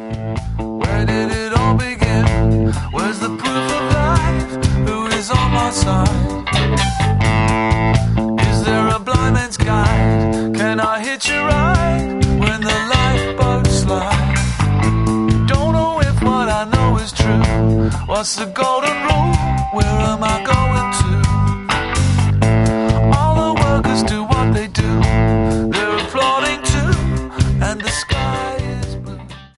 Where did it all begin? Where's the proof of life? Who is on my side? Is there a blind man's guide? Can I hitch a ride when the lifeboat slides? Don't know if what I know is true. What's the golden rule? Where am I going to?